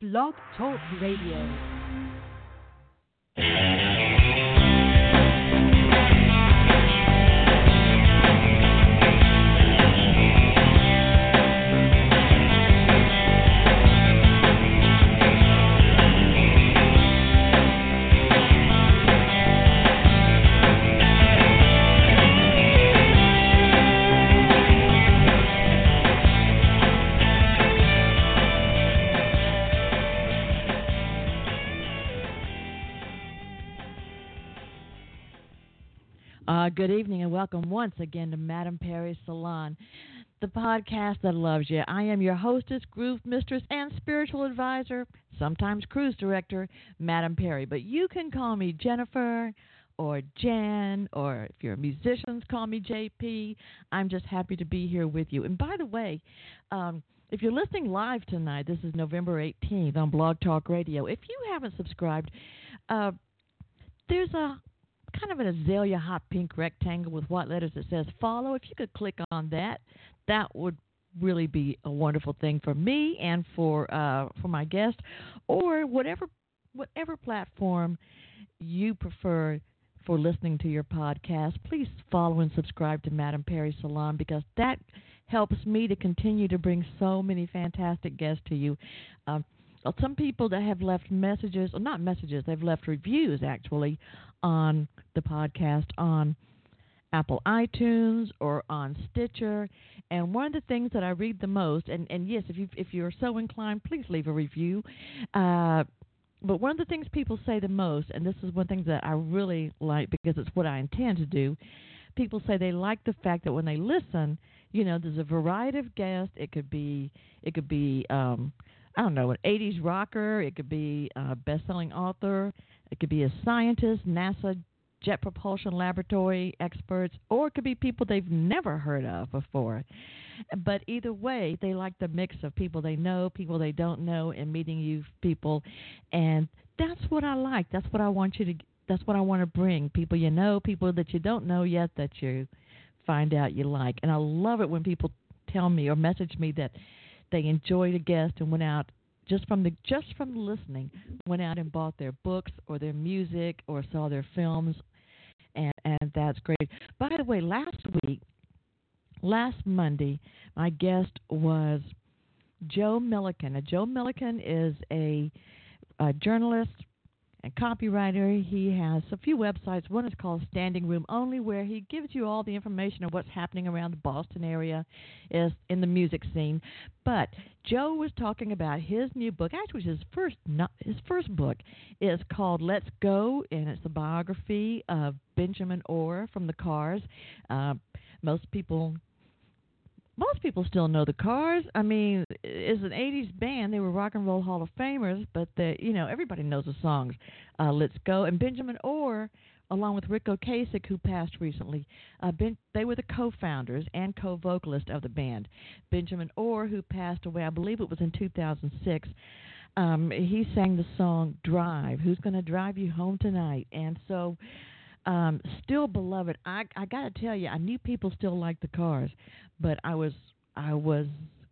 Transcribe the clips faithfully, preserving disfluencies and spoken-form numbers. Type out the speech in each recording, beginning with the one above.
Blog Talk Radio. Uh, good evening and welcome once again to Madame Perry's Salon, the podcast that loves you. I am your hostess, groove mistress, and spiritual advisor, sometimes cruise director, Madame Perry. But you can call me Jennifer or Jen, or if you're musicians, call me J P. I'm just happy to be here with you. And by the way, um, if you're listening live tonight, this is November eighteenth on Blog Talk Radio. If you haven't subscribed, uh, there's a kind of an azalea hot pink rectangle with white letters that says follow. If you could click on that, that would really be a wonderful thing for me and for uh, for my guest, or whatever whatever platform you prefer for listening to your podcast. Please follow and subscribe to Madame Perry Salon, because that helps me to continue to bring so many fantastic guests to you. Um, Some people that have left messages, or not messages, they've left reviews actually on the podcast on Apple iTunes or on Stitcher. And one of the things that I read the most, and, and yes, if you if you're so inclined, please leave a review. Uh, but one of the things people say the most, and this is one thing that I really like because it's what I intend to do, people say they like the fact that when they listen, you know, there's a variety of guests. It could be, it could be, um, I don't know, an eighties rocker. It could be a best-selling author. It could be a scientist, NASA Jet Propulsion Laboratory experts, or it could be people they've never heard of before. But either way, they like the mix of people they know, people they don't know, and meeting you people. And that's what I like. That's what I want you to. That's what I want to bring. People you know, people that you don't know yet that you find out you like. And I love it when people tell me or message me that they enjoyed a guest and went out just from the just from listening, went out and bought their books or their music or saw their films, and, and that's great. By the way, last week, last Monday, my guest was Joe Milliken. Now, Joe Milliken is a, a journalist and copywriter. He has a few websites. One is called Standing Room Only, where he gives you all the information of what's happening around the Boston area is in the music scene. But Joe was talking about his new book. Actually, his first not, his first book is called Let's Go, and it's a biography of Benjamin Orr from the Cars. Uh, most people Most people still know the Cars. I mean, it's an eighties band. They were Rock and Roll Hall of Famers, but the, you know, everybody knows the songs. Uh, Let's Go. And Benjamin Orr, along with Rick Ocasek, who passed recently, uh, ben, they were the co-founders and co-vocalist of the band. Benjamin Orr, who passed away, I believe it was in two thousand six, um, he sang the song Drive, Who's Gonna Drive You Home Tonight? And so... Um, still beloved. I I gotta tell you, I knew people still liked the Cars, but I was I was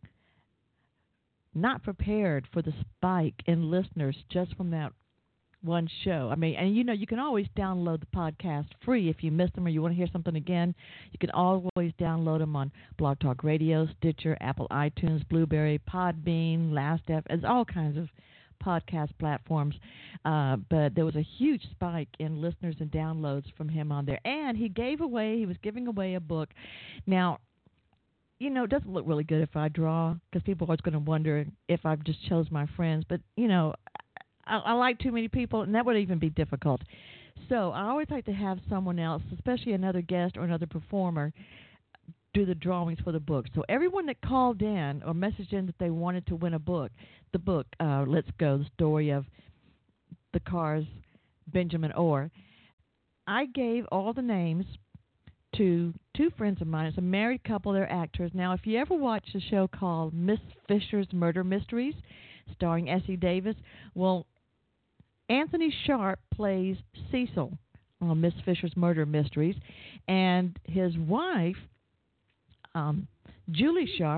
not prepared for the spike in listeners just from that one show. I mean, and you know, you can always download the podcast free if you missed them or you want to hear something again. You can always download them on Blog Talk Radio, Stitcher, Apple iTunes, Blueberry, Podbean, Last.fm. There's all kinds of podcast platforms, uh, but there was a huge spike in listeners and downloads from him on there. And he gave away, he was giving away a book. Now, you know, it doesn't look really good if I draw, because people are always going to wonder if I've just chose my friends. But, you know, I, I like too many people, and that would even be difficult. So I always like to have someone else, especially another guest or another performer, do the drawings for the book. So everyone that called in or messaged in that they wanted to win a book, the book, uh, Let's Go, the story of the Cars, Benjamin Orr, I gave all the names to two friends of mine. It's a married couple, they're actors. Now, if you ever watch a show called Miss Fisher's Murder Mysteries, starring Essie Davis, well, Anthony Sharp plays Cecil on Miss Fisher's Murder Mysteries, and his wife, um, Julie Sharp,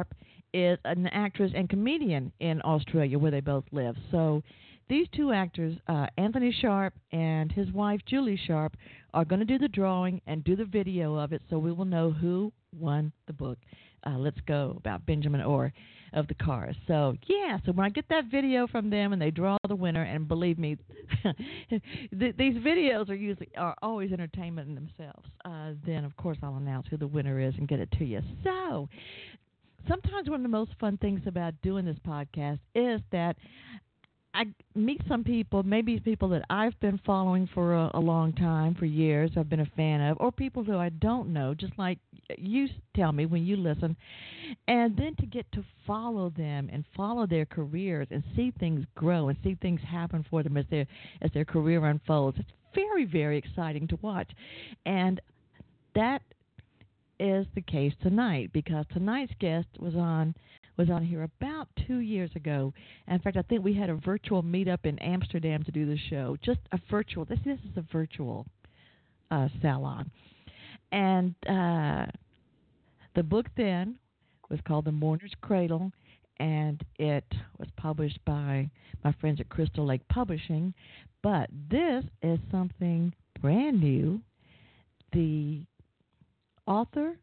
is an actress and comedian in Australia where they both live. So these two actors, uh, Anthony Sharp and his wife Julie Sharp, are going to do the drawing and do the video of it, so we will know who won the book. Uh, let's go about Benjamin Orr of the Cars. So yeah, so when I get that video from them and they draw the winner, and believe me, th- these videos are usually are always entertainment in themselves. Uh, then of course I'll announce who the winner is and get it to you. So sometimes one of the most fun things about doing this podcast is that I meet some people, maybe people that I've been following for a, a long time, for years, I've been a fan of, or people who I don't know, just like you tell me when you listen, and then to get to follow them and follow their careers and see things grow and see things happen for them as their as their career unfolds. It's very, very exciting to watch, and that is the case tonight, because tonight's guest was on was on here about two years ago. In fact, I think we had a virtual meetup in Amsterdam to do the show. Just a virtual. This, this is a virtual uh, salon. And uh, the book then was called The Mourner's Cradle, and it was published by my friends at Crystal Lake Publishing. But this is something brand new. The author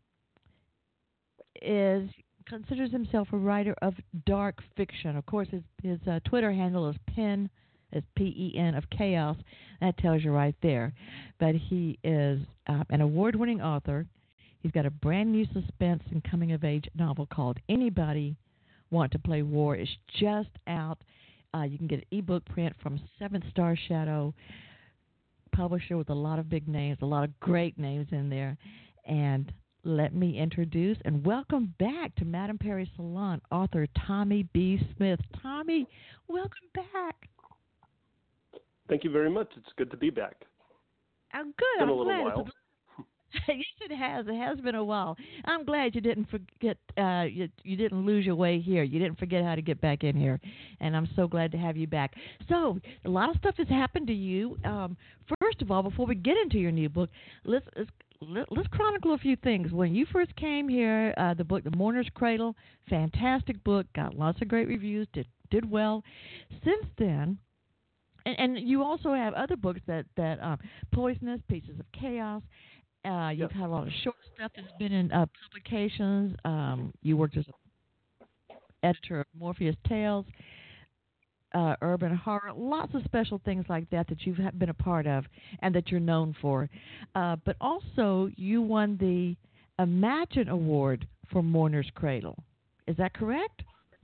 is considers himself a writer of dark fiction. Of course, his, his uh, Twitter handle is Pen, is P E N of Chaos. That tells you right there. But he is uh, an award-winning author. He's got a brand new suspense and coming-of-age novel called Anybody Want to Play War. It's just out. Uh, you can get an ebook print from Seventh Star Shadow, publisher with a lot of big names, a lot of great names in there. And let me introduce and welcome back to Madame Perry Salon, author Tommy B. Smith. Tommy, welcome back. Thank you very much. It's good to be back. Oh, good. It's been I'm a little glad. while. Yes, it has. It has been a while. I'm glad you didn't forget. Uh, you, you didn't lose your way here. You didn't forget how to get back in here, and I'm so glad to have you back. So, a lot of stuff has happened to you. Um, first of all, before we get into your new book, let's. let's Let's chronicle a few things. When you first came here, uh, the book, The Mourner's Cradle, fantastic book, got lots of great reviews, did did well. Since then, and, and you also have other books that, that um, Poisonous, Pieces of Chaos. Uh, you've Yes. had a lot of short stuff that's been in uh, publications. Um, you worked as an editor of Morpheus Tales. Uh, urban horror, lots of special things like that that you've been a part of and that you're known for. Uh, but also, you won the Imagine Award for Mourner's Cradle. Is that correct?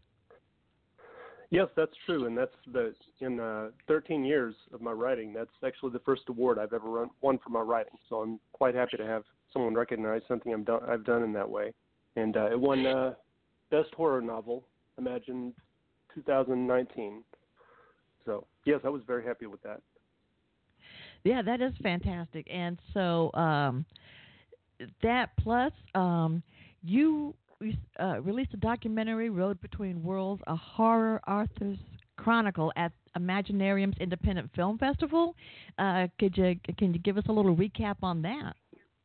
Yes, that's true, and that's the in uh, thirteen years of my writing. That's actually the first award I've ever run, won for my writing. So I'm quite happy to have someone recognize something I'm done, I've done in that way. And uh, it won uh, Best Horror Novel, Imagine two thousand nineteen. So, yes, I was very happy with that. Yeah, that is fantastic. And so um, that plus um, you uh, released a documentary, Road Between Worlds, a horror author's chronicle at Imaginarium's Independent Film Festival. Uh, could you can you give us a little recap on that?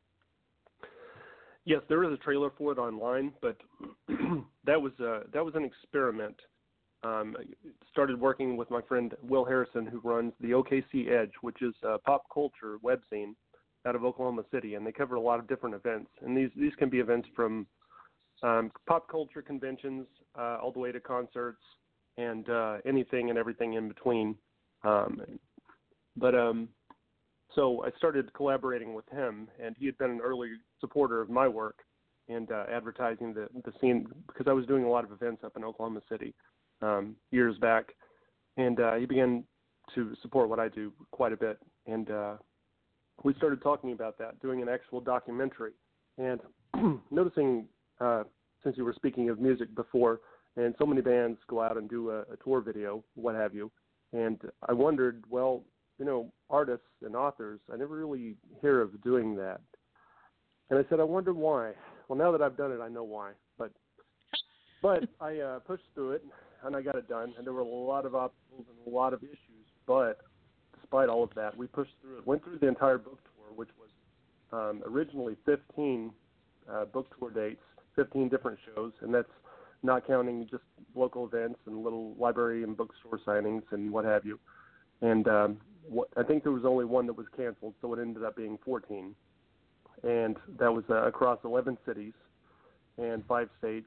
Yes, there is a trailer for it online, but that was uh, that was an experiment. Um, started working with my friend Will Harrison, who runs the O K C Edge, which is a pop culture webzine out of Oklahoma City, and they cover a lot of different events. And these these can be events from um, pop culture conventions uh, all the way to concerts and uh, anything and everything in between. Um, but um, so I started collaborating with him, and he had been an early supporter of my work and uh, advertising the the scene, because I was doing a lot of events up in Oklahoma City. Um, years back, and uh, he began to support what I do quite a bit, and uh, we started talking about that, doing an actual documentary, and noticing, uh, since you were speaking of music before, and so many bands go out and do a, a tour video, what have you, and I wondered, well, you know, artists and authors, I never really hear of doing that, and I said, I wonder why. Well, now that I've done it, I know why, but but I uh, pushed through it, and I got it done, and there were a lot of obstacles and a lot of issues, but despite all of that, we pushed through it. Went through the entire book tour, which was um, originally fifteen uh, book tour dates, fifteen different shows, and that's not counting just local events and little library and bookstore signings and what have you. And um, what, I think there was only one that was canceled, so it ended up being fourteen. And that was uh, across eleven cities and five states.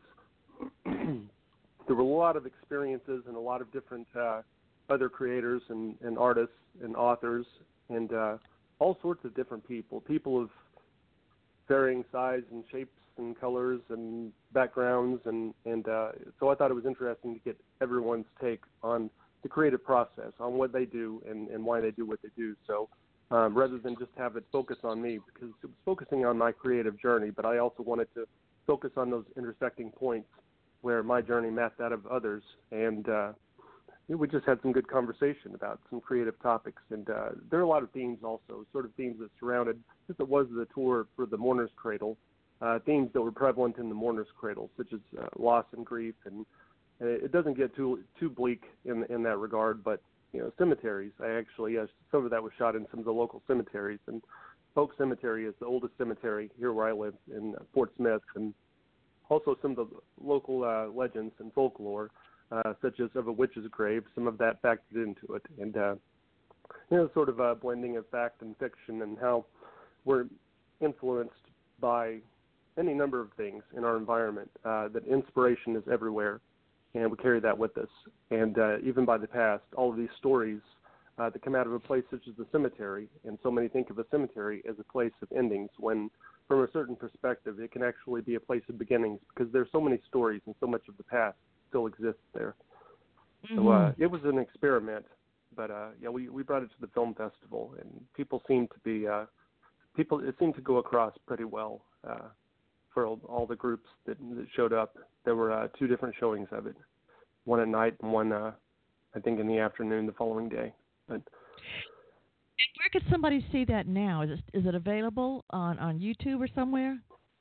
There were a lot of experiences and a lot of different uh, other creators and, and artists and authors and uh, all sorts of different people, people of varying size and shapes and colors and backgrounds. And, and uh, so I thought it was interesting to get everyone's take on the creative process, on what they do and, and why they do what they do. So um, rather than just have it focus on me, because it was focusing on my creative journey, but I also wanted to focus on those intersecting points where my journey met that of others. And uh, we just had some good conversation about some creative topics. And uh, there are a lot of themes also, sort of themes that surrounded, since it was the tour for the Mourner's Cradle, uh, themes that were prevalent in the Mourner's Cradle, such as uh, loss and grief. And, and it doesn't get too too bleak in in that regard, but, you know, cemeteries. I actually, uh, some of that was shot in some of the local cemeteries. And Polk Cemetery is the oldest cemetery here where I live in Fort Smith, and also some of the local uh, legends and folklore, uh, such as of a witch's grave, some of that factored into it. And, uh, you know, sort of a blending of fact and fiction and how we're influenced by any number of things in our environment, uh, that inspiration is everywhere, and we carry that with us. And uh, even by the past, all of these stories uh, that come out of a place such as the cemetery, and so many think of a cemetery as a place of endings, when from a certain perspective, it can actually be a place of beginnings, because there's so many stories and so much of the past still exists there. Mm-hmm. So uh, it was an experiment, but uh, yeah, we, we brought it to the film festival, and people seemed to be uh, people. It seemed to go across pretty well uh, for all, all the groups that, that showed up. There were uh, two different showings of it, one at night and one, uh, I think, in the afternoon the following day. But where could somebody see that now? Is it, is it available on, on YouTube or somewhere?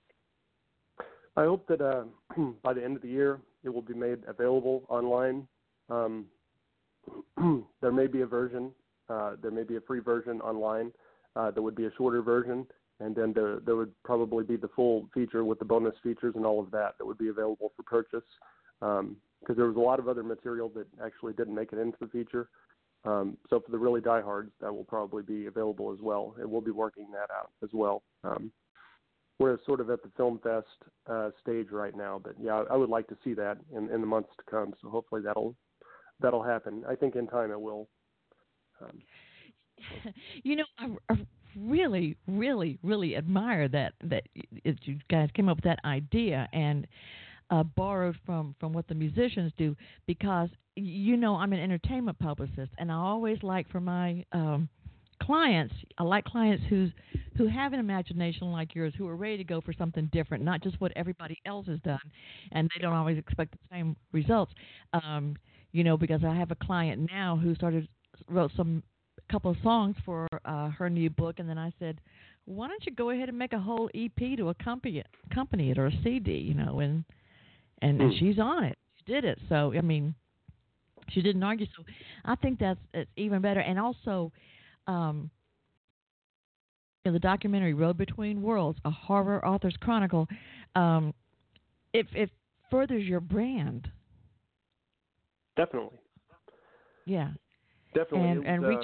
I hope that uh, by the end of the year it will be made available online. Um, there may be a version, uh, there may be a free version online uh, that would be a shorter version, and then there, there would probably be the full feature with the bonus features and all of that that would be available for purchase, because um, there was a lot of other material that actually didn't make it into the feature. Um, so for the really diehards, that will probably be available as well, and we'll be working that out as well. Um, we're sort of at the Film Fest uh, stage right now, but yeah, I would like to see that in, in the months to come. So hopefully that'll that'll happen. I think in time it will. Um, you know, I, I really, really, really admire that that you guys came up with that idea and uh, borrowed from, from what the musicians do, because, you know, I'm an entertainment publicist, and I always like for my um, clients, I like clients who's, who have an imagination like yours, who are ready to go for something different, not just what everybody else has done, and they don't always expect the same results. Um, you know, because I have a client now who started, wrote some couple of songs for uh, her new book, and then I said, why don't you go ahead and make a whole E P to accompany it, accompany it or a C D, you know, and and, and she's on it. She did it. So, I mean, she didn't argue. So I think that's it's even better. And also, um, in the documentary Road Between Worlds, a horror author's chronicle, um, it, it furthers your brand. Definitely. Yeah. Definitely. And, it, was, and reach- uh,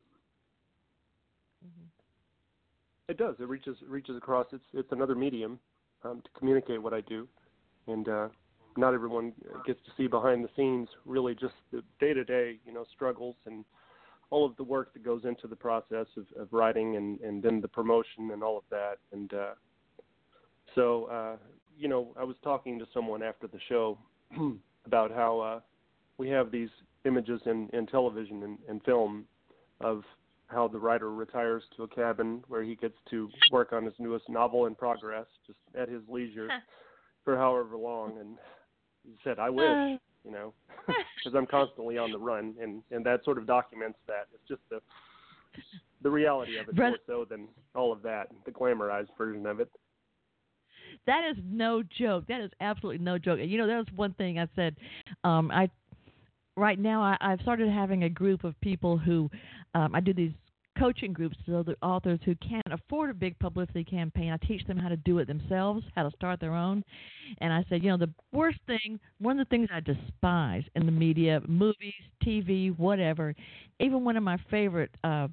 mm-hmm. It does. It reaches reaches across. It's it's another medium um, to communicate what I do, and uh, not everyone gets to see behind the scenes, really just the day-to-day, you know, struggles and all of the work that goes into the process of, of writing and, and then the promotion and all of that. And uh, so, uh, you know, I was talking to someone after the show about how uh, we have these images in, in television and, and film of how the writer retires to a cabin where he gets to work on his newest novel in progress, just at his leisure for however long. And he said, I wish, you know, because I'm constantly on the run, and, and that sort of documents that. It's just the the reality of it more so than all of that, the glamorized version of it. That is no joke. That is absolutely no joke. You know, that was one thing I said. Um, I right now I, I've started having a group of people who um, I do these coaching groups to other authors who can't afford a big publicity campaign. I teach them how to do it themselves, how to start their own. And I said, you know, the worst thing, one of the things I despise in the media, movies, T V, whatever, even one of my favorite uh,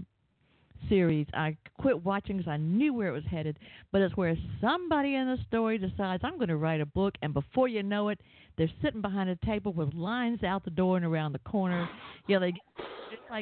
series, I quit watching because I knew where it was headed, but it's where somebody in the story decides, I'm going to write a book, and before you know it, they're sitting behind a table with lines out the door and around the corner. You know, they, it's like,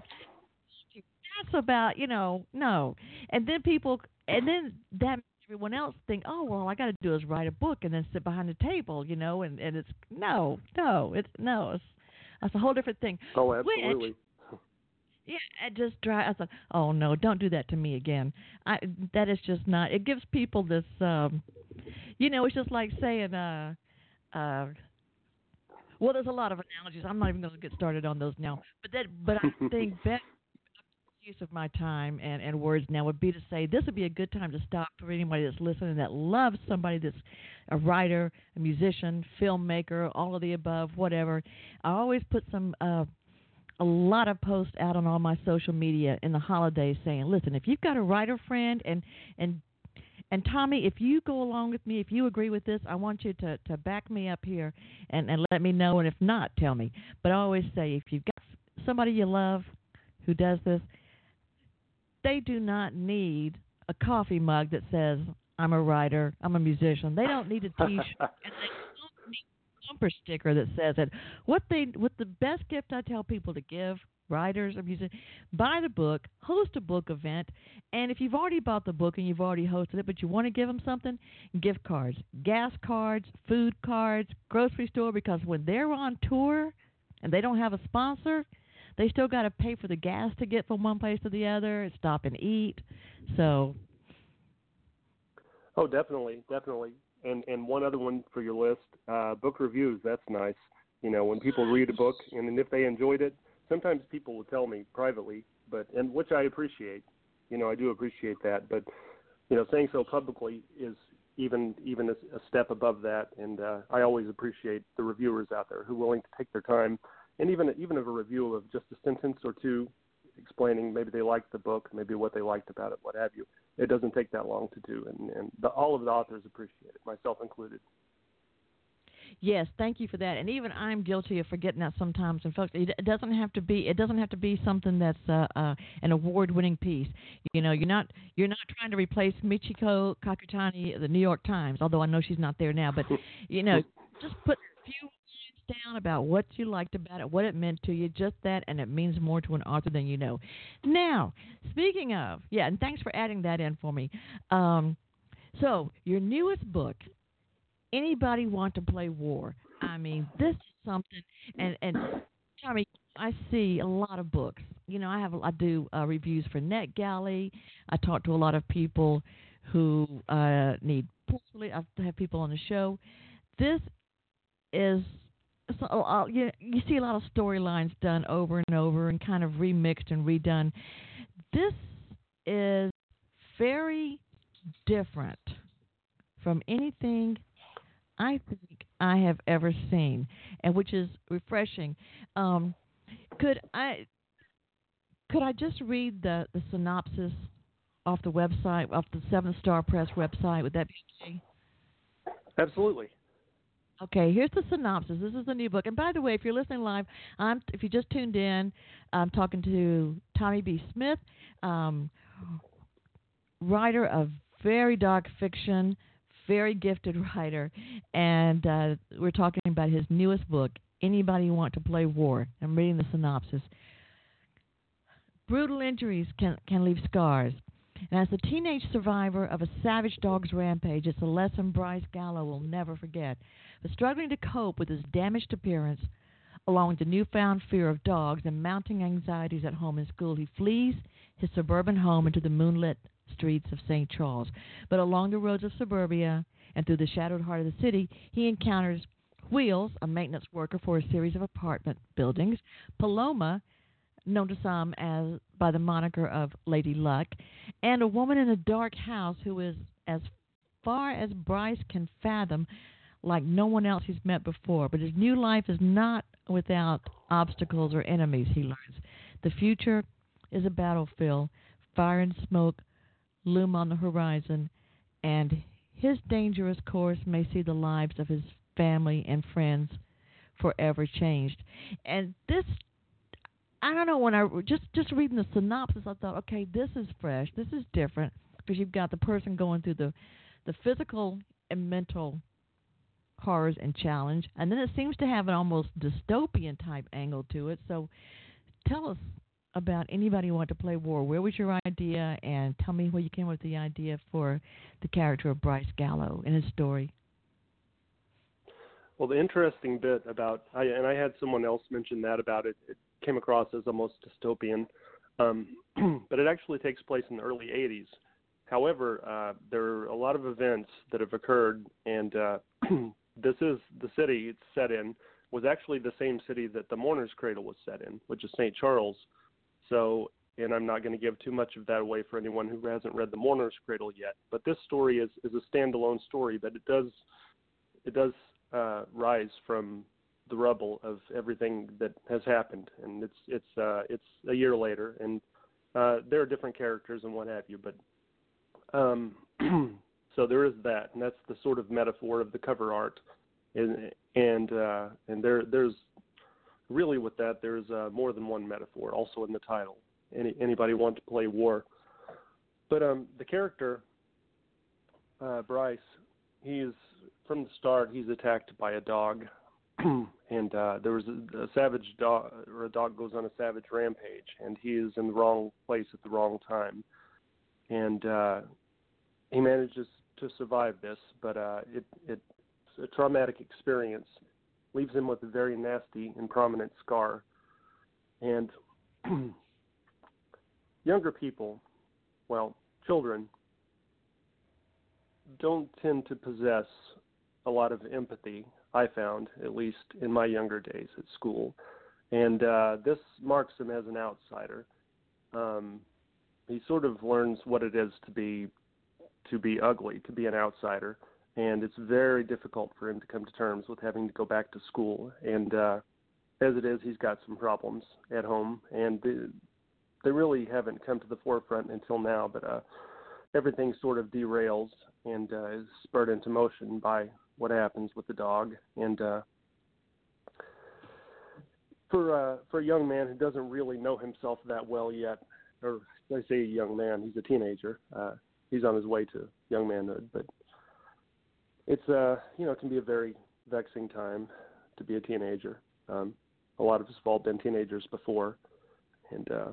that's about, you know, no. And then people, and then that makes everyone else think, oh, well, all I got to do is write a book and then sit behind the table, you know, and, and it's, no, no, it's, no, it's, that's a whole different thing. Oh, absolutely. Which, yeah, it just dry. I thought, oh no, don't do that to me again. I that is just not. It gives people this, um, you know, it's just like saying, uh, uh, well, there's a lot of analogies. I'm not even going to get started on those now. But that, but I think better use of my time and, and words now would be to say this would be a good time to stop for anybody that's listening that loves somebody that's a writer, a musician, filmmaker, all of the above, whatever. I always put some. Uh, a lot of posts out on all my social media in the holidays saying, listen, if you've got a writer friend, and and and Tommy, if you go along with me, if you agree with this, I want you to, to back me up here and, and let me know, and if not, tell me. But I always say, if you've got somebody you love who does this, they do not need a coffee mug that says, I'm a writer, I'm a musician. They don't need a T-shirt, and they don't need bumper sticker that says it. What they, what the best gift I tell people to give writers or musicians, buy the book, host a book event, and if you've already bought the book and you've already hosted it, but you want to give them something, gift cards, gas cards, food cards, grocery store, because when they're on tour and they don't have a sponsor, they still got to pay for the gas to get from one place to the other, stop and eat. So. Oh, definitely, definitely. And and one other one for your list, uh, book reviews. That's nice. You know, when people read a book and if they enjoyed it, sometimes people will tell me privately, but and which I appreciate. You know, I do appreciate that. But you know, saying so publicly is even even a, a step above that. And uh, I always appreciate the reviewers out there who are willing to take their time, and even even of a review of just a sentence or two, explaining maybe they liked the book, maybe what they liked about it, what have you. It doesn't take that long to do, and, and the, all of the authors appreciate it, myself included. Yes, thank you for that. And even I'm guilty of forgetting that sometimes. And folks, it doesn't have to be. It doesn't have to be something that's uh, uh, an award-winning piece. You know, you're not you're not trying to replace Michiko Kakutani of the New York Times, although I know she's not there now. But you know, just put a few lines down about what you liked about it, what it meant to you, just that, and it means more to an author than you know. Now, speaking of, yeah, and thanks for adding that in for me. Um, so your newest book. Anybody want to play war? I mean, this is something, and, and Tommy, I see a lot of books. You know, I have I do uh, reviews for NetGalley. I talk to a lot of people who uh, need. I have people on the show. This is so, uh, you, you see a lot of storylines done over and over and kind of remixed and redone. This is very different from anything I think I have ever seen, and which is refreshing. Um, could I could I just read the, the synopsis off the website, off the Seven Star Press website? Would that be okay? Absolutely. Okay, here's the synopsis. This is the new book. And by the way, if you're listening live, I'm, if you just tuned in, I'm talking to Tommy B. Smith, um, writer of very dark fiction, very gifted writer, and uh, we're talking about his newest book, Anybody Want to Play War. I'm reading the synopsis. Brutal injuries can, can leave scars. And as a teenage survivor of a savage dog's rampage, it's a lesson Bryce Gallo will never forget. But struggling to cope with his damaged appearance, along with the newfound fear of dogs and mounting anxieties at home and school, he flees his suburban home into the moonlit streets of Saint Charles. But along the roads of suburbia and through the shadowed heart of the city, he encounters Wheels, a maintenance worker for a series of apartment buildings, Paloma, known to some as by the moniker of Lady Luck, and a woman in a dark house who is, as far as Bryce can fathom, like no one else he's met before. But his new life is not without obstacles or enemies, he learns. The future is a battlefield. Fire and smoke loom on the horizon, and his dangerous course may see the lives of his family and friends forever changed. And this, I don't know, when I just just reading the synopsis, I thought, okay, this is fresh, this is different, because you've got the person going through the the physical and mental horrors and challenge, and then it seems to have an almost dystopian type angle to it. So tell us about anybody who wanted to play war. Where was your idea, and tell me where you came up with the idea for the character of Bryce Gallo and his story. Well, the interesting bit about, I, and I had someone else mention that about it, it came across as almost dystopian, um, but it actually takes place in the early eighties. However, uh, there are a lot of events that have occurred, and uh, this is the city it's set in, was actually the same city that the Mourner's Cradle was set in, which is Saint Charles. So, and I'm not going to give too much of that away for anyone who hasn't read the Mourner's Cradle yet, but this story is, is a standalone story, but it does, it does uh, rise from the rubble of everything that has happened, and it's it's uh, it's a year later, and uh, there are different characters and what have you, but um, so there is that, and that's the sort of metaphor of the cover art, and and uh, and there there's really with that there's uh, more than one metaphor also in the title. Any anybody want to play war, but um, the character uh, Bryce, he's from the start he's attacked by a dog. And uh, there was a, a savage dog, or a dog goes on a savage rampage, and he is in the wrong place at the wrong time. And uh, he manages to survive this, but uh, it, it's a traumatic experience, leaves him with a very nasty and prominent scar. And younger people, well, children, don't tend to possess a lot of empathy, I found, at least in my younger days at school. And uh, this marks him as an outsider. Um, he sort of learns what it is to be to be ugly, to be an outsider. And it's very difficult for him to come to terms with having to go back to school. And uh, as it is, he's got some problems at home. And they, they really haven't come to the forefront until now. But uh, everything sort of derails and uh, is spurred into motion by what happens with the dog. And uh, for uh, for a young man who doesn't really know himself that well yet, or I say a young man, he's a teenager. Uh, he's on his way to young manhood, but it's uh you know it can be a very vexing time to be a teenager. Um, a lot of us have all been teenagers before, and uh,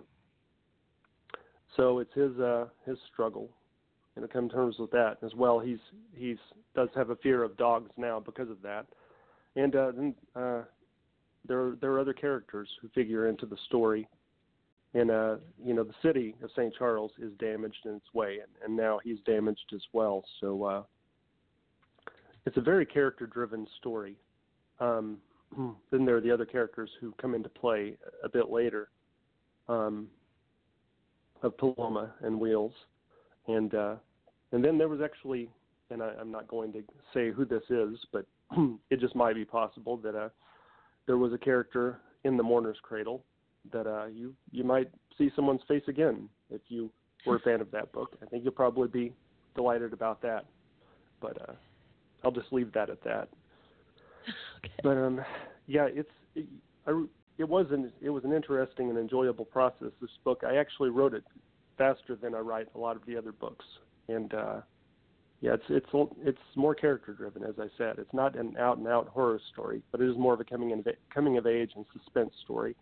so it's his uh, his struggle. And to come to terms with that as well. He's he's does have a fear of dogs now because of that, and uh, then uh, there there are other characters who figure into the story. And uh, you know, the city of Saint Charles is damaged in its way, and, and now he's damaged as well. So uh, it's a very character-driven story. Um, then there are the other characters who come into play a bit later, um, of Paloma and Wheels. And uh, and then there was actually, and I, I'm not going to say who this is, but it just might be possible that uh, there was a character in the Mourner's Cradle that uh, you you might see someone's face again if you were a fan of that book. I think you'll probably be delighted about that. But uh, I'll just leave that at that. Okay. But um, yeah, it's it, I, it was an it was an interesting and enjoyable process. This book, I actually wrote it faster than I write a lot of the other books, and uh, yeah, it's it's it's more character driven, as I said. It's not an out and out horror story, but it is more of a coming in, coming of age and suspense story.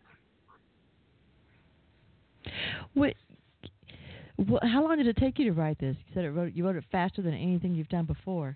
What, what? How long did it take you to write this? You said it wrote, you wrote it faster than anything you've done before.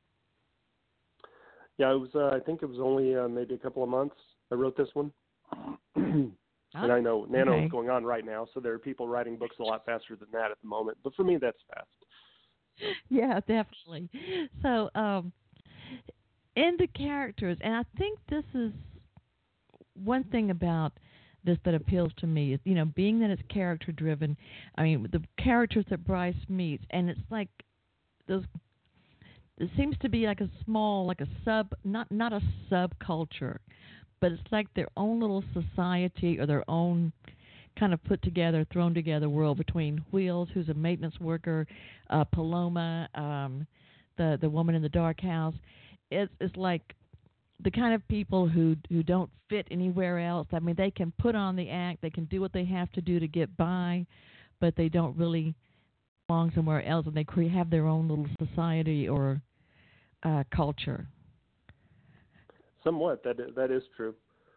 Yeah, it was. Uh, I think it was only uh, maybe a couple of months. I wrote this one. And I know Nano okay. is going on right now, so there are people writing books a lot faster than that at the moment. But for me, that's fast. Yeah, definitely. So, um, in the characters, and I think this is one thing about this that appeals to me is, you know, being that it's character driven. I mean, the characters that Bryce meets, and it's like those. It seems to be like a small, like a sub, not not a subculture, but it's like their own little society or their own kind of put together, thrown together world between Wheels, who's a maintenance worker, uh, Paloma, um, the the woman in the dark house. It's it's like the kind of people who who don't fit anywhere else. I mean, they can put on the act, they can do what they have to do to get by, but they don't really belong somewhere else, and they cre- have their own little society or uh, culture. Somewhat, that that is true.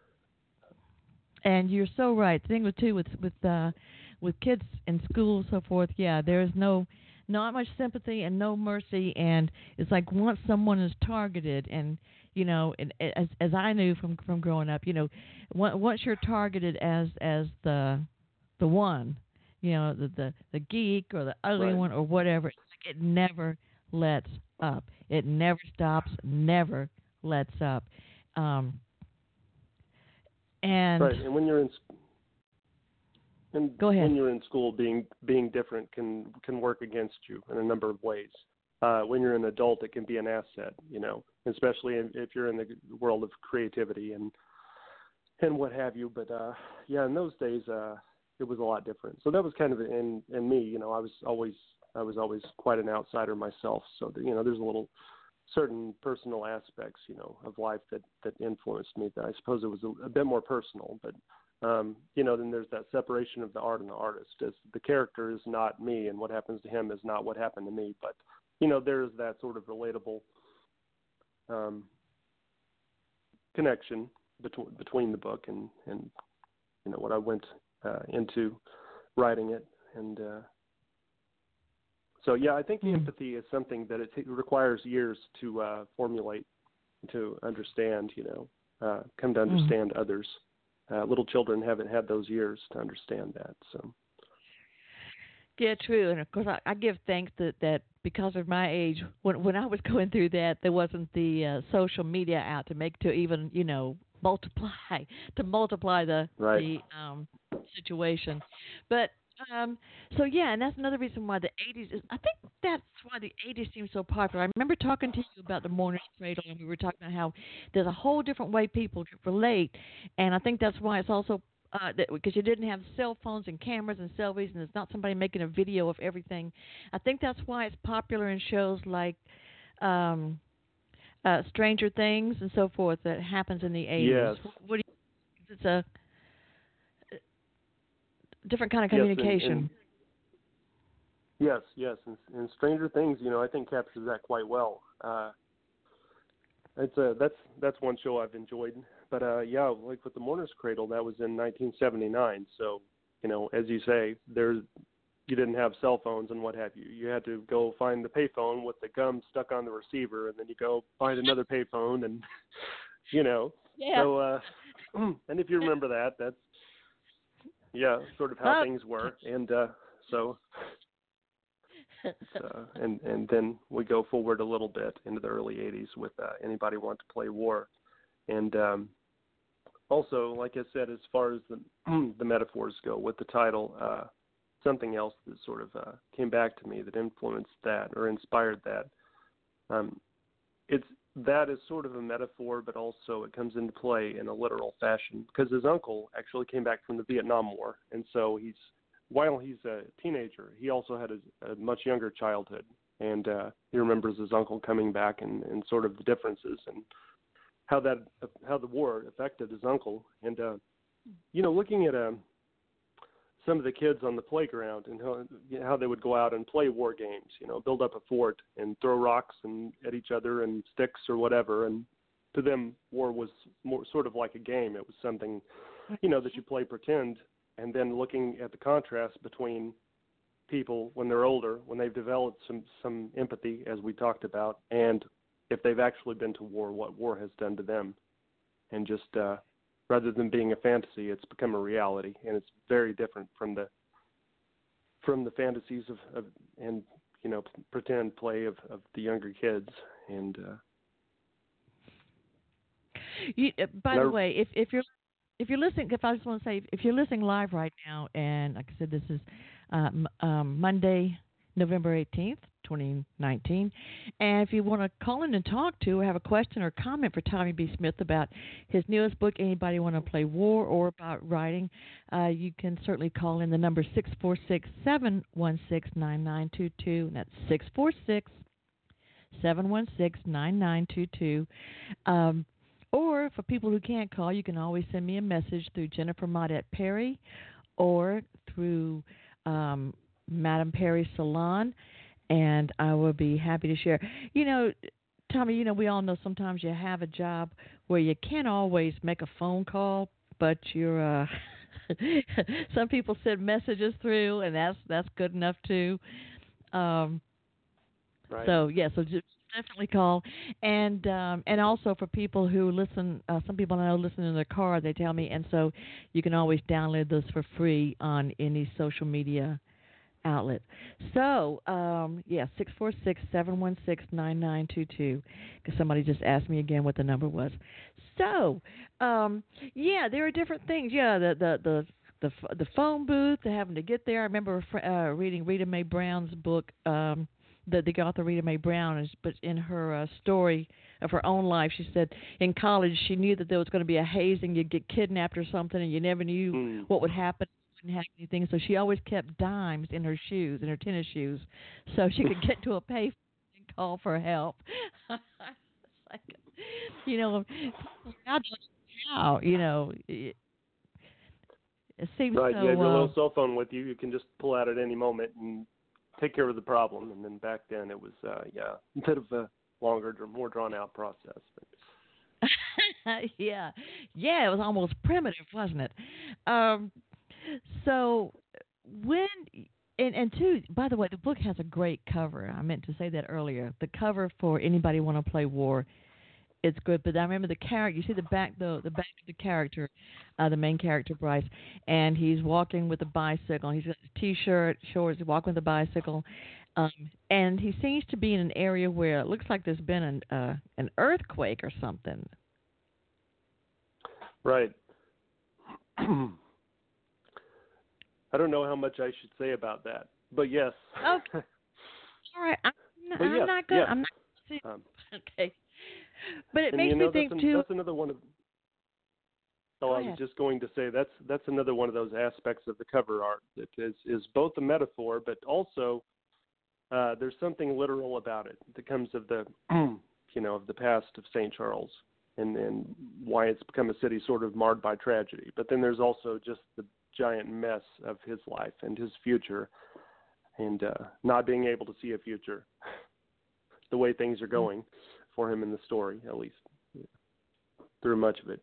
And you're so right. The thing with too with with uh, with kids in school and so forth, yeah, there's no not much sympathy and no mercy, and it's like once someone is targeted, and you know, and as as I knew from from growing up, you know, once you're targeted as as the the one, you know, the the, the geek or the ugly Right. one or whatever, it's like it never lets up. It never stops, never lets up. Um, and right, and when you're in and go ahead. when you're in school, being being different can can work against you in a number of ways. Uh, when you're an adult, it can be an asset, you know, especially if, if you're in the world of creativity and and what have you. But uh, yeah, in those days, uh, it was a lot different. So that was kind of in in me, you know, I was always I was always quite an outsider myself. So that, you know, there's a little certain personal aspects, you know, of life that, that influenced me. That I suppose it was a, a bit more personal, but, um, you know, then there's that separation of the art and the artist. As the character is not me, and what happens to him is not what happened to me. But, you know, there's that sort of relatable um, connection between between the book and, and you know, what I went uh, into writing it. And, uh, So, yeah, I think the Mm. empathy is something that it, t- requires years to uh, formulate, to understand, you know, uh, come to understand mm. others. Uh, little children haven't had those years to understand that. So, yeah, true. And, of course, I, I give thanks that, that because of my age, when when I was going through that, there wasn't the uh, social media out to make, to even, you know, multiply, to multiply the, right. the um, situation. But Um, so yeah, and that's another reason why the eighties is. I think that's why the eighties seems so popular. I remember talking to you about the Mourner's Cradle, and we were talking about how there's a whole different way people relate, and I think that's why it's also uh, that, because you didn't have cell phones and cameras and selfies, and it's not somebody making a video of everything. I think that's why it's popular in shows like um, uh, Stranger Things and so forth that happens in the eighties. Yes. What do you? It's a different kind of communication. Yes, and, and yes, yes, and, and Stranger Things, you know, I think captures that quite well. Uh, it's a that's that's one show I've enjoyed, but uh, yeah, like with the Mourner's Cradle, that was in nineteen seventy-nine. So, you know, as you say, there's you didn't have cell phones and what have you. You had to go find the payphone with the gum stuck on the receiver, and then you go find another payphone, and you know, yeah. so uh, and if you remember that, that's yeah, sort of how oh. things were, and uh, so. uh, and and then we go forward a little bit into the early eighties with uh, Anybody Want to Play War, and um, also, like I said, as far as the the metaphors go with the title, uh, something else that sort of uh, came back to me that influenced that or inspired that. Um, it's that is sort of a metaphor, but also it comes into play in a literal fashion because his uncle actually came back from the Vietnam War, and so he's while he's a teenager, he also had a, a much younger childhood, and uh, he remembers his uncle coming back and, and sort of the differences and how that how the war affected his uncle. And uh, you know, looking at um, some of the kids on the playground and how, you know, how they would go out and play war games, you know, build up a fort and throw rocks and at each other and sticks or whatever. And to them, war was more sort of like a game. It was something, you know, that you play pretend. And then looking at the contrast between people when they're older, when they've developed some, some empathy, as we talked about, and if they've actually been to war, what war has done to them. And just uh, rather than being a fantasy, it's become a reality, and it's very different from the from the fantasies of, of and you know pretend play of, of the younger kids. And uh, you, uh, by the way, if if you're If you're listening, if I just want to say, if you're listening live right now, and like I said, this is uh, m- um, Monday, November eighteenth, twenty nineteen. And if you want to call in and talk to or have a question or comment for Tommy B. Smith about his newest book, Anybody Want to Play War, or about writing, uh, you can certainly call in. The number six four six, seven one six, nine nine two two. That's six four six, seven one six, nine nine two two. Um, or for people who can't call, you can always send me a message through Jennifer Maudette Perry or through um, Madame Perry Salon, and I will be happy to share. You know, Tommy, you know, we all know sometimes you have a job where you can't always make a phone call, but you're uh, some people send messages through, and that's that's good enough too. Um, right. So yeah, so just definitely call, and um, and also for people who listen, uh, some people I know listen in their car, they tell me, and so you can always download those for free on any social media outlet. So um, yeah, six four six, seven one six, nine nine two two, because somebody just asked me again what the number was. So um, yeah, there are different things. Yeah, the the the the, the phone booth, the having to get there. I remember uh, reading Rita Mae Brown's book. Um, The, the author Rita Mae Brown, is, but in her uh, story of her own life, she said in college she knew that there was going to be a hazing, you'd get kidnapped or something, and you never knew mm. what would happen. You wouldn't have anything, so she always kept dimes in her shoes, in her tennis shoes, so she could get to a payphone and call for help. It's like, you know, how, how you know, it, it seems right. so. You have your uh, little cell phone with you. You can just pull out at any moment and take care of the problem. And then back then it was, uh, yeah, a bit of a longer, more drawn-out process. yeah, yeah, it was almost primitive, wasn't it? Um, so when and and two, by the way, the book has a great cover. I meant to say that earlier. The cover for Anybody Want to Play War, it's good. But I remember the character. You see the back, the the back of the character, uh, the main character Bryce, and he's walking with a bicycle. He's got a T-shirt, shorts. He's walking with a bicycle, um, and he seems to be in an area where it looks like there's been an uh, an earthquake or something. Right. I don't know how much I should say about that, but yes. Okay. All right. I'm, not, but I'm yes, not good. yes. I'm not. Um, Okay. But it and makes you know, me think that's, an, too. that's another one of. Oh, Go I ahead. was just going to say that's that's another one of those aspects of the cover art that is is both a metaphor, but also uh, there's something literal about it that comes of the you know of the past of Saint Charles and and why it's become a city sort of marred by tragedy. But then there's also just the giant mess of his life and his future, and uh, not being able to see a future, the way things are going for him in the story, at least yeah, through much of it.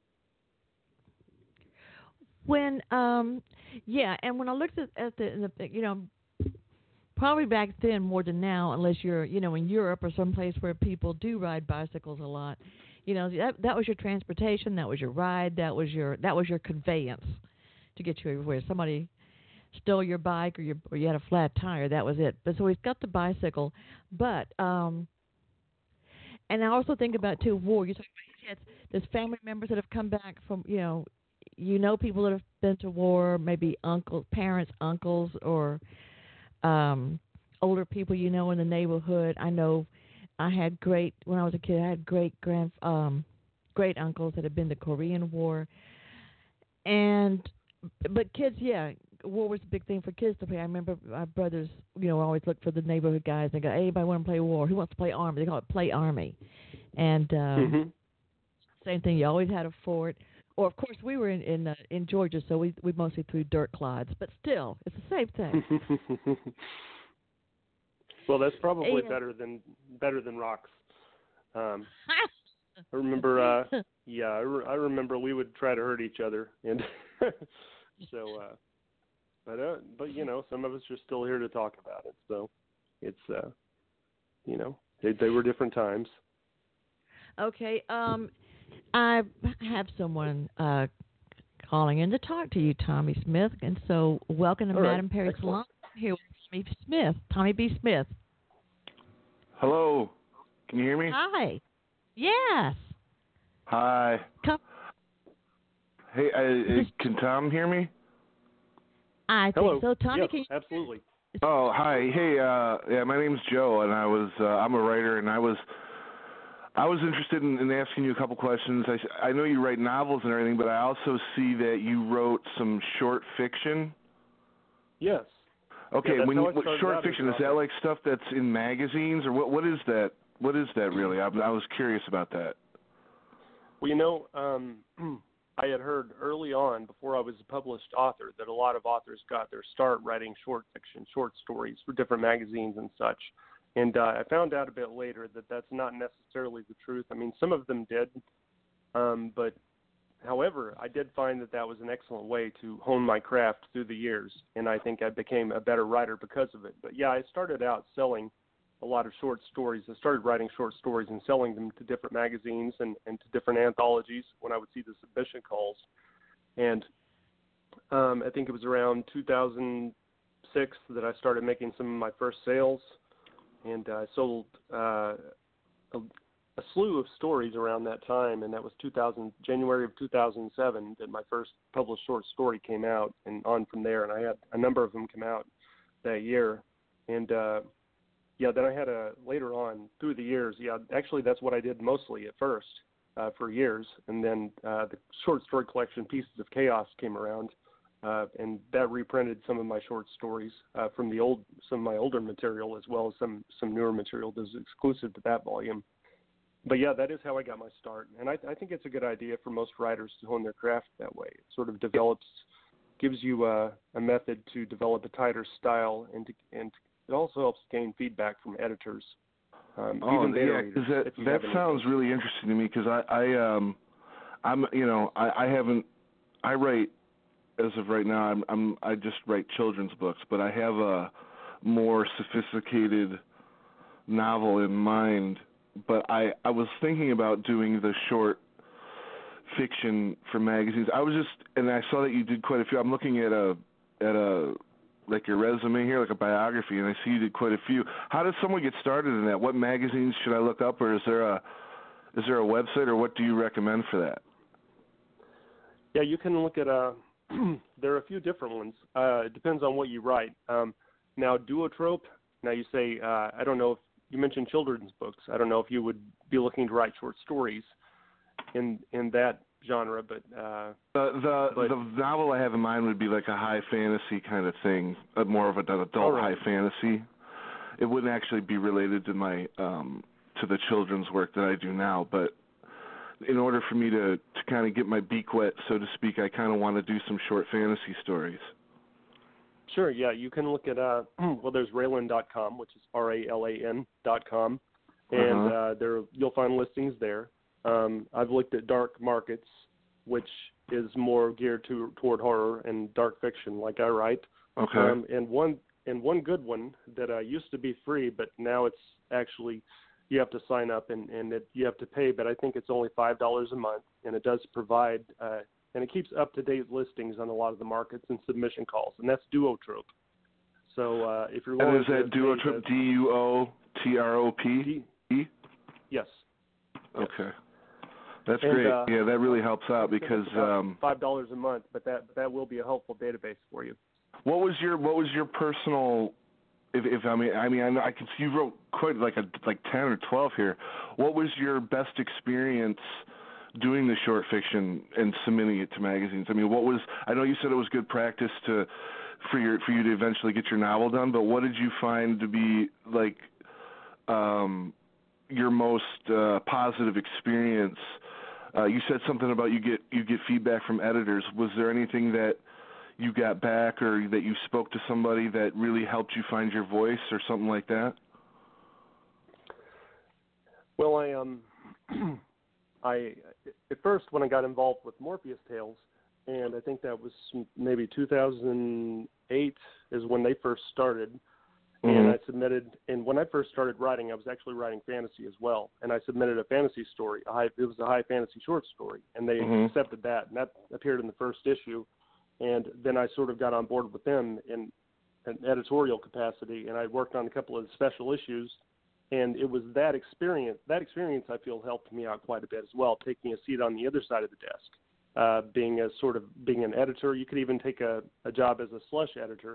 When um yeah, and when I looked at, at the, the you know probably back then more than now, unless you're you know in Europe or someplace where people do ride bicycles a lot, you know that that was your transportation, that was your ride, that was your that was your conveyance to get you everywhere. Somebody stole your bike or your or you had a flat tire, that was it. But so we've got the bicycle, but um and I also think about too war. You talk about kids. There's family members that have come back from you know. You know people that have been to war, maybe uncles, parents, uncles, or um, older people you know in the neighborhood. I know I had great, when I was a kid, I had great grand, um, great uncles that had been to the Korean War. And, but kids, yeah, war was a big thing for kids to play. I remember my brothers, you know, always look for the neighborhood guys. They go, hey, anybody want to play war? Who wants to play army? They call it play army. And um, mm-hmm. same thing, you always had a fort. Or, of course, we were in in, uh, in Georgia, so we we mostly threw dirt clods. But still, it's the same thing. Well, that's probably yeah. better than better than rocks. Um, I remember, uh, yeah, I, re- I remember we would try to hurt each other, and so. Uh, but uh, but you know, some of us are still here to talk about it. So it's uh, you know, they they were different times. Okay. Um. I have someone uh, calling in to talk to you, Tommy Smith, and so welcome to All Madame right. Perry Salon here with Tommy Smith, Tommy B. Smith. Hello, can you hear me? Hi. Yes. Hi. Come. Hey, uh, can Tom hear me? I think Hello. so, Tommy. Yes, Can you... absolutely. Oh, hi. Hey, uh, yeah, my name's Joe, and I was uh, I'm a writer, and I was I was interested in, in asking you a couple questions. I, I know you write novels and everything, but I also see that you wrote some short fiction. Yes. Okay, yeah, when you, what short fiction is that like stuff that's in magazines, or what? What is that? What is that really? I, I was curious about that. Well, you know, um, I had heard early on, before I was a published author, that a lot of authors got their start writing short fiction, short stories for different magazines and such. And uh, I found out a bit later that that's not necessarily the truth. I mean, some of them did, um, but however, I did find that that was an excellent way to hone my craft through the years, and I think I became a better writer because of it. But yeah, I started out selling a lot of short stories. I started writing short stories and selling them to different magazines and, and to different anthologies when I would see the submission calls. And um, I think it was around two thousand six that I started making some of my first sales, and I sold uh, a, a slew of stories around that time, and that was two thousand, January of two thousand seven that my first published short story came out, and on from there. And I had a number of them come out that year. And uh, yeah, then I had a, later on through the years, yeah, actually that's what I did mostly at first uh, for years. And then uh, the short story collection Pieces of Chaos came around, uh, and that reprinted some of my short stories uh, from the old, some of my older material, as well as some, some newer material that was exclusive to that volume. But yeah, that is how I got my start. And I, I think it's a good idea for most writers to hone their craft that way. It sort of develops, gives you a, a method to develop a tighter style, and to, and it also helps gain feedback from editors. Um, oh, even yeah, because that, that sounds really interesting to me, because I, I, um, I'm, you know, I, I haven't, I write, as of right now, I'm, I'm, I just write children's books, but I have a more sophisticated novel in mind. But I, I was thinking about doing the short fiction for magazines. I was just, and I saw that you did quite a few. I'm looking at a, at a, like your resume here, like a biography, and I see you did quite a few. How does someone get started in that? What magazines should I look up, or is there a, is there a website, or what do you recommend for that? Yeah, you can look at a. There are a few different ones. Uh, it depends on what you write. Um, now, Duotrope. Now you say uh, I don't know if you mentioned children's books. I don't know if you would be looking to write short stories in in that genre, but uh, the the but, the novel I have in mind would be like a high fantasy kind of thing, uh, more of an adult right. high fantasy. It wouldn't actually be related to my um, to the children's work that I do now, but in order for me to, to kind of get my beak wet, so to speak, I kind of want to do some short fantasy stories. Sure, yeah, you can look at, uh, well, there's Raylan dot com, which is R A L A N dot com, and uh-huh. uh, there you'll find listings there. Um, I've looked at Dark Markets, which is more geared to toward horror and dark fiction, like I write. Okay. Um, and one and one good one that uh, used to be free, but now it's actually you have to sign up and, and it, you have to pay, but I think it's only five dollars a month, and it does provide, uh, and it keeps up-to-date listings on a lot of the markets and submission calls, and that's Duotrope. So uh, if you're willing to... And is that Duotrope, D U O T R O P E? Yes. Okay. Yes. That's and, great. Uh, yeah, that really helps out because... Um, five dollars a month, but that that will be a helpful database for you. What was your What was your personal... If, if I mean, I mean, I, know, I can see you wrote quite like a like ten or twelve here. What was your best experience doing the short fiction and submitting it to magazines? I mean, what was? I know you said it was good practice to for your for you to eventually get your novel done, but what did you find to be like um, your most uh, positive experience? Uh, you said something about you get you get feedback from editors. Was there anything that you got back, or that you spoke to somebody that really helped you find your voice, or something like that? Well, I um, I at first when I got involved with Morpheus Tales, and I think that was maybe two thousand eight is when they first started, mm-hmm. and I submitted. And when I first started writing, I was actually writing fantasy as well, and I submitted a fantasy story. A high, it was a high fantasy short story, and they mm-hmm. accepted that, and that appeared in the first issue. And then I sort of got on board with them in an editorial capacity, and I worked on a couple of special issues. And it was that experience, that experience I feel helped me out quite a bit as well, taking a seat on the other side of the desk, uh, being a sort of being an editor. You could even take a, a job as a slush editor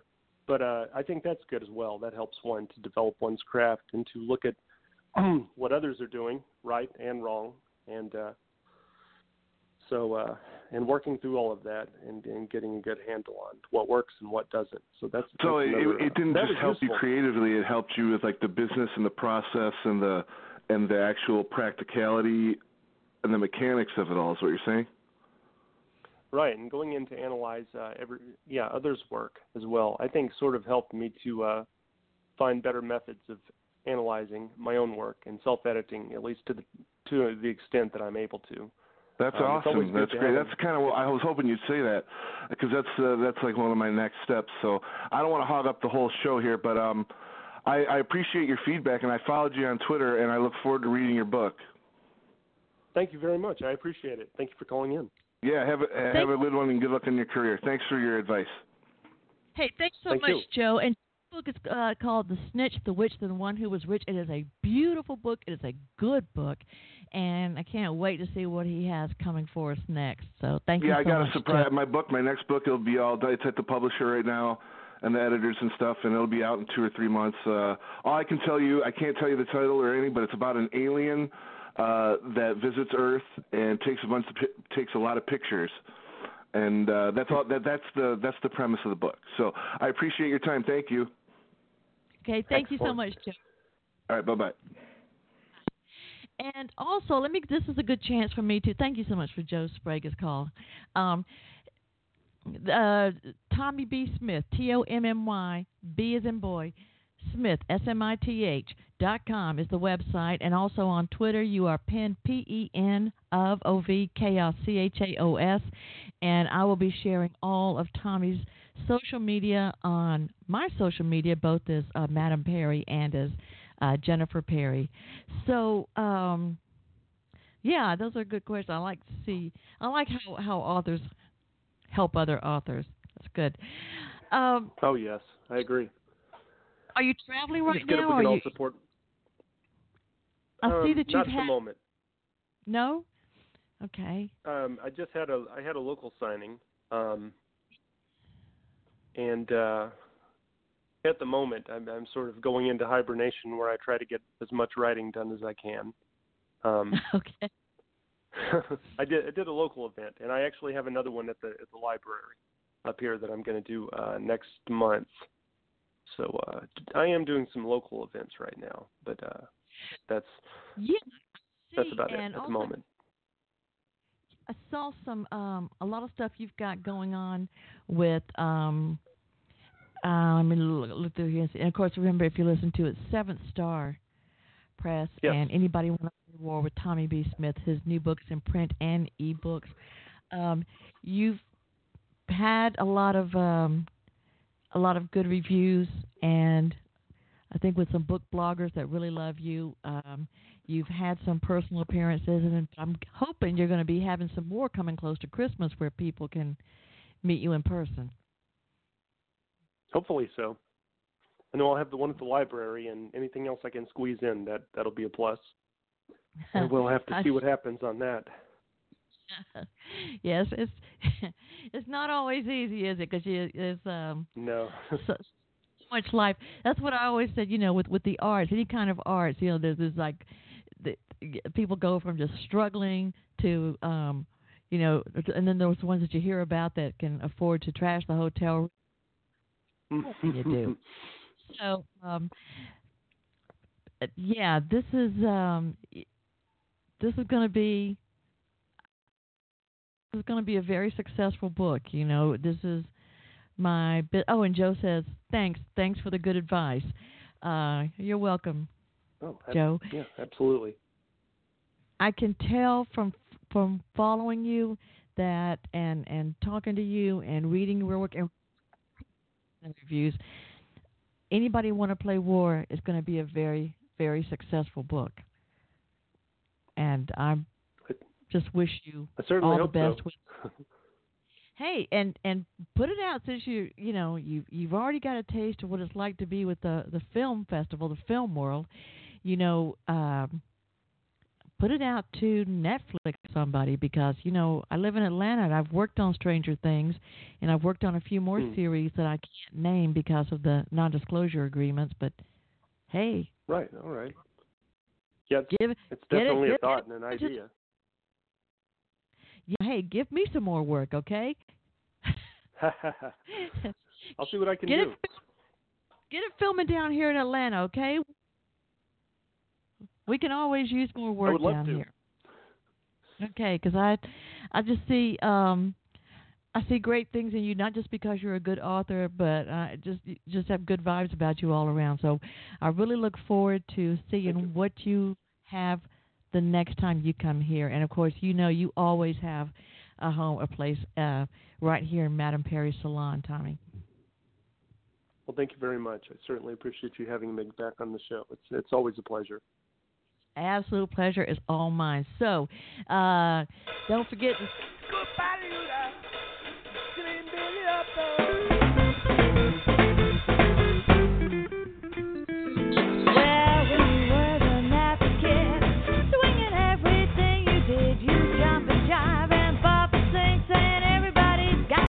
but uh, I think that's good as well. That helps one to develop one's craft and to look at what others are doing, right and wrong, and uh, so uh, and working through all of that and, and getting a good handle on what works and what doesn't. So that's so that's it, another, it didn't uh, just help useful. you creatively; it helped you with like the business and the process and the and the actual practicality and the mechanics of it all. Is what you're saying? Right, and going in to analyze uh, every yeah others' work as well, I think sort of helped me to uh, find better methods of analyzing my own work and self-editing, at least to the to the extent that I'm able to. That's um, awesome. That's great. Have... That's kind of what I was hoping you'd say that, because that's uh, that's like one of my next steps. So I don't want to hog up the whole show here, but um, I, I appreciate your feedback, and I followed you on Twitter, and I look forward to reading your book. Thank you very much. I appreciate it. Thank you for calling in. Yeah, have a, have Thank- a good one and good luck in your career. Thanks for your advice. Hey, thanks so Thank much, you. Joe. And the book is uh, called The Snitch, the Witch, and the One Who Was Rich. It is a beautiful book. It is a good book. And I can't wait to see what he has coming for us next. So thank yeah, you so I got much, a surprise. Joe. My book, my next book, it'll be all. It's at the publisher right now, and the editors and stuff, and it'll be out in two or three months. Uh, all I can tell you, I can't tell you the title or anything, but it's about an alien uh, that visits Earth and takes a bunch of pi- takes a lot of pictures. And uh, that's all. That, that's the that's the premise of the book. So I appreciate your time. Thank you. Okay, thank Excellent. you so much, Joe. All right, bye bye. And also, let me. This is a good chance for me to thank you so much for Joe Sprague's call. Um, uh, Tommy B. Smith, T O M M Y, B as in boy, Smith, S M I T H dot com is the website, and also on Twitter you are Pen, P E N of O V Chaos, C H A O S, and I will be sharing all of Tommy's social media on my social media, both as uh, Madam Perry and as uh, Jennifer Perry. So, um, yeah, those are good questions. I like to see. I like how, how authors help other authors. That's good. Um, Oh yes, I agree. are you traveling right It's good now? if we Or can all you? support. I see Um, that not you've at had. the moment. No. Okay. Um, I just had a I had a local signing, um, and uh, at the moment I'm, I'm sort of going into hibernation where I try to get as much writing done as I can. Um, Okay. I did I did a local event, and I actually have another one at the at the library up here that I'm going to do uh, next month. So uh, I am doing some local events right now, but uh, that's Yeah. that's See, about it and at the also moment. I saw some um, a lot of stuff you've got going on with. Um, uh, let me look, look through here, and of course, remember if you listen to it, Seventh Star Press, Yes. and anybody want to war with Tommy B. Smith, his new books in print and ebooks. Um, you've had a lot of um, a lot of good reviews, and I think with some book bloggers that really love you. Um, you've had some personal appearances, and I'm hoping you're going to be having some more coming close to Christmas where people can meet you in person. Hopefully so. I know I'll have the one at the library, and anything else I can squeeze in, that, that'll be a plus. And we'll have to see what happens on that. Yes, it's it's not always easy, is it? Because you there's um No. so, so much life. That's what I always said. You know, with with the arts, any kind of arts, you know, there's this like the, people go from just struggling to um you know, and then there's ones that you hear about that can afford to trash the hotel. What can you do? So, um, yeah, this is um, this is going to be this is going to be a very successful book. You know, this is my bit. Oh, and Joe says thanks, thanks for the good advice. Uh, you're welcome, Oh, Joe. Yeah, absolutely. I can tell from from following you that and and talking to you and reading your work and reviews. Anybody want to play war is going to be a very, very successful book. And I just wish you I certainly all the hope best. so. With hey, and, and put it out since you you know you you've already got a taste of what it's like to be with the the film festival, the film world. You know, um, put it out to Netflix or somebody, because, you know, I live in Atlanta and I've worked on Stranger Things, and I've worked on a few more hmm. series that I can't name because of the non-disclosure agreements, but hey. Right, all right. Yeah, it's, give, it's get definitely it, a get thought it, and an just, idea. yeah, hey, give me some more work, okay? I'll see what I can get do. It, get it filming down here in Atlanta, okay? We can always use more work I would love down to. here. Okay, because I, I just see, um, I see great things in you, not just because you're a good author, but I just just have good vibes about you all around. So I really look forward to seeing you. what you have the next time you come here. And of course, you know you always have a home, a place uh, right here in Madame Perry's salon, Tommy. Well, thank you very much. I certainly appreciate you having me back on the show. It's it's always a pleasure. Absolute pleasure is all mine. So, uh, don't forget to...